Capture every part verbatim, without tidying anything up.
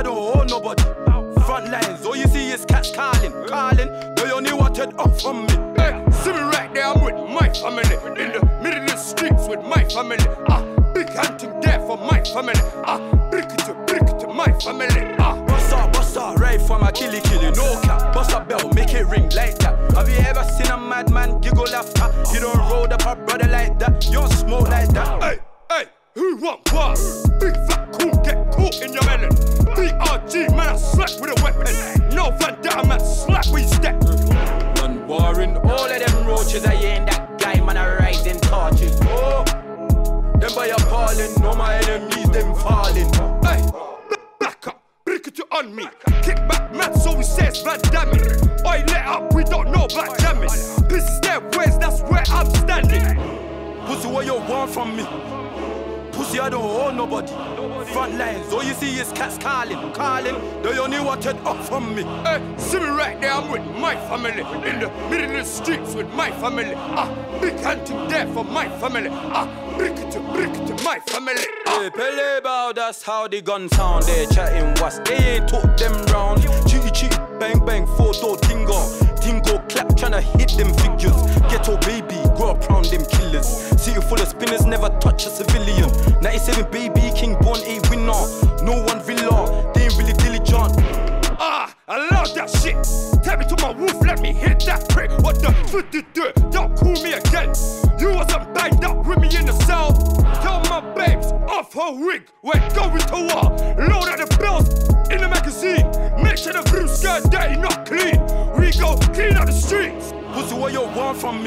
I don't owe nobody. Front lines, all you see is cats calling, calling. They only wanted up from me. Hey, see me right there, I'm with my family. In the middle of the streets with my family. Ah, big hunting there for my family. Ah, brick it to brick it to my family. Ah, bust up, bust up, right for my killy killy, no cap. Bust up bell, make it ring like that. Have you ever seen a madman giggle after? You don't roll up a brother like that. You don't smoke like that. Hey, hey, who want what? Big fat cool, get caught in your melon. B R G, man, I slap with a weapon. No Van Damme, man, slap with step. Man, warring all of them roaches. I ain't that guy, man, I rising torches. Oh, them by appalling. No, my enemies, them falling. Hey, back up, brick it on me. Kick back, man, so he says Van Damme. Oi, let up, we don't know about jamming. This is their ways, that's where I'm standing. Pussy, what you want from me? Pussy, I don't owe nobody. Front lines, all you see is cats calling, calling. They only wanted up from me. Hey, see me right there, I'm with my family. In the middle of the streets with my family. Ah, big hunting there for my family. Ah, brick it to brick it to my family. Ah. Hey, Pele bow, that's how the gun sound. They chatting what's they ain't took them round. Chitty chitty, bang bang, four door tingo. Tingo clap, tryna hit them figures. Ghetto baby, grow up round them killers. City full of spinners, never touch a civilian. ninety-seven baby, king born a winner. No one villa, they ain't really diligent. Ah, I love that shit. Tell me to my wolf, let me hit that prick. What the fuck did you do? Don't call me again. You wasn't banged up with me in the cell. Tell my babes off her wig. We're going to war. Load at the bills in the magazine. Make sure the blue skirt dirty, not clean. We go clean up the streets. Pussy, what you want from me?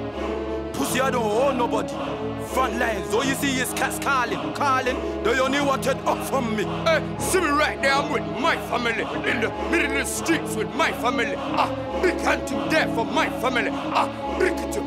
Pussy, I don't owe nobody. Front lines, all you see is cats calling, calling. They only wanted up from me. Hey, see me right there, I'm with my family. In the middle of the streets with my family. Ah, big hunting there for my family. Ah, brick it to